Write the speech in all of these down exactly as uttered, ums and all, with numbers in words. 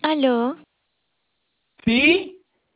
¿Aló? ¿Sí?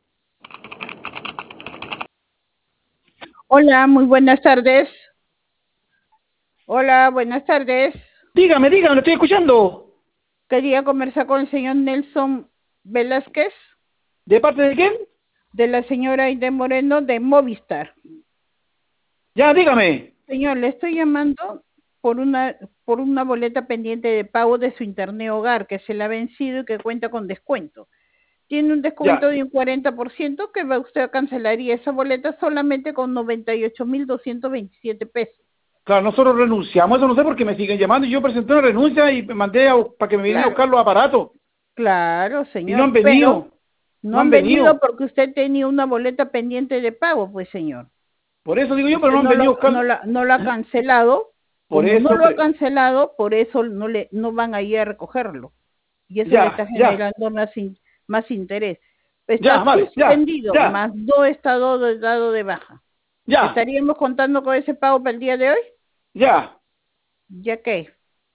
Hola, muy buenas tardes. Hola, buenas tardes. Dígame, dígame, lo estoy escuchando. Quería conversar con el señor Nelson Velázquez, ¿De parte de quién? de la señora Aide Moreno, de Movistar. Ya, dígame. Señor, le estoy llamando por una, por una boleta pendiente de pago de su internet hogar que se le ha vencido y que cuenta con descuento. Tiene un Ya. descuento de un cuarenta por ciento que va usted a cancelaría esa boleta solamente con noventa y ocho mil doscientos veintisiete pesos. Claro, nosotros renunciamos, eso no sé por qué me siguen llamando. Y yo presenté una renuncia y me mandé a- para que me vinieran a Claro, buscar los aparatos. claro, Y no han señor, pero venido, no no han han venido venido. porque usted tenía una boleta pendiente de pago, pues señor. Por eso digo yo, pero Usted no han no lo, venido a buscar. no la, no lo ha cancelado. Por Como no eso, lo ha pre- cancelado, por eso no le no van a ir a recogerlo. Y eso le está ya, ya, generando más, in- más interés. Está ya, vale, ya, suspendido, ya, más no está dado, dado de baja. ya, ¿Estaríamos contando con ese pago para el día de hoy? ya. ¿Ya qué?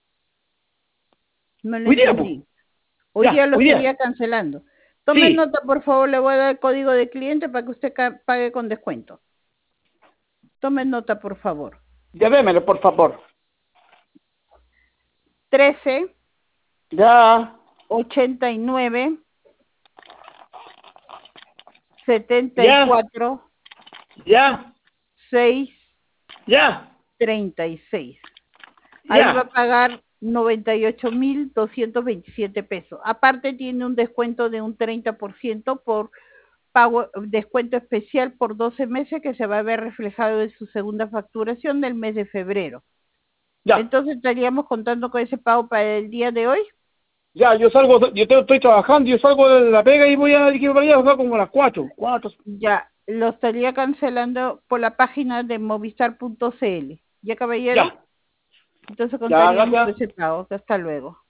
No lo Hoy día, pues. entendí. Hoy día Ya, lo hoy día. estaría cancelando. Tome Sí, nota, por favor, le voy a dar el código de cliente para que usted ca- pague con descuento. Tome nota, por favor. ya démelo, por favor. Trece Ya, ochenta y nueve setenta y ya, cuatro ya, seis ya, treinta y seis. Ahí va a ya. pagar noventa y ocho mil doscientos veintisiete pesos. Aparte tiene un descuento de un treinta por ciento por pago, descuento especial por doce meses que se va a ver reflejado en su segunda facturación del mes de febrero. Ya. Entonces estaríamos contando con ese pago para el día de hoy. Ya, yo salgo, yo te- estoy trabajando, yo salgo de la pega y voy a dirigirme para allá, o sea, como a las cuatro, cuatro. Ya lo estaría cancelando por la página de movistar punto c l. ¿Ya, caballero? Ya, Entonces ya, contaríamos con gracias. ese pago. Hasta luego.